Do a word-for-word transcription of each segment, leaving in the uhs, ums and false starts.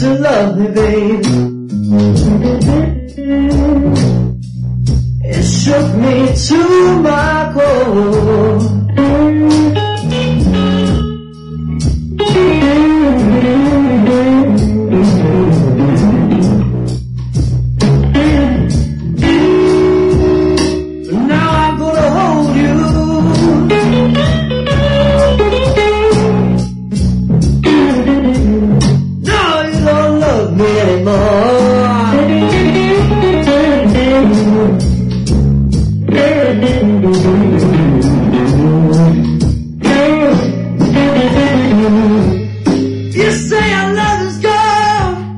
to love me, baby. It shook me to my core. You say our love is gone.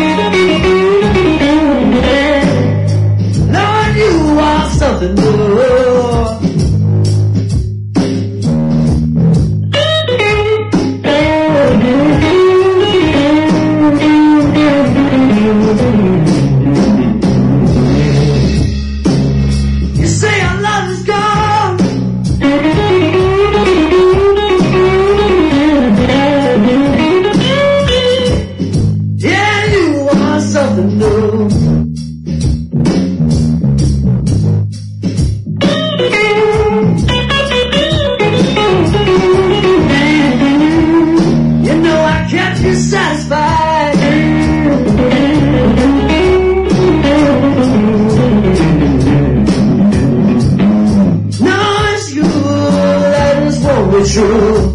Lord, you are something new. You say our love is gone. Yeah, you are something new. You know I kept you satisfied. No, it's you that is won't be true.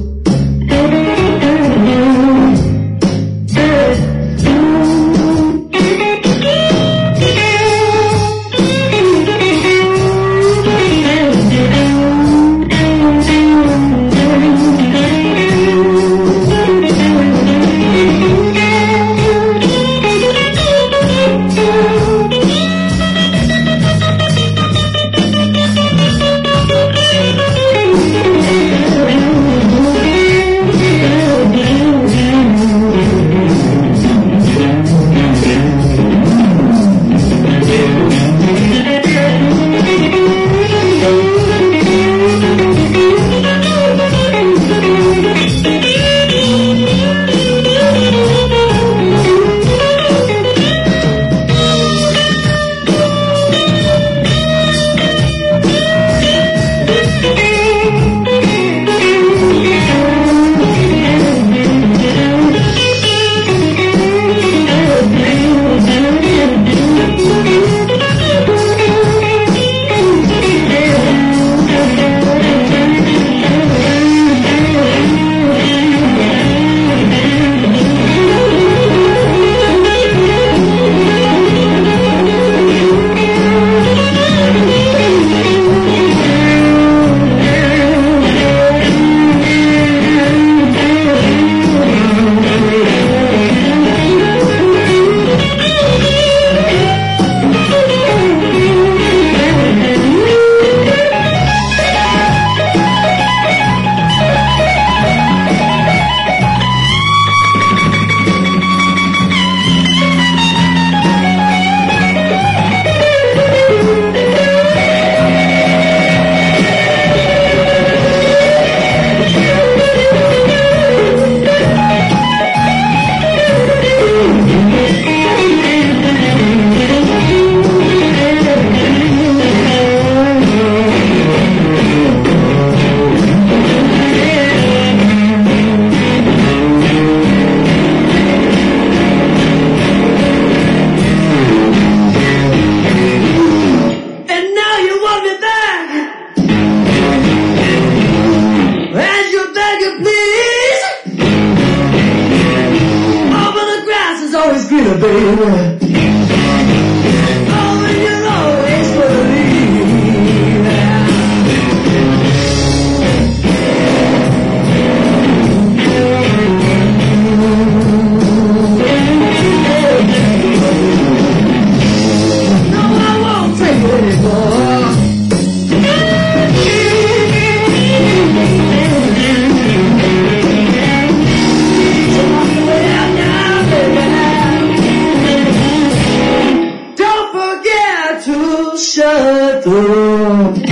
Greener, baby. Oh, you'll always believe that. No, I won't take it anymore. So walk away out now, baby. Shut the door.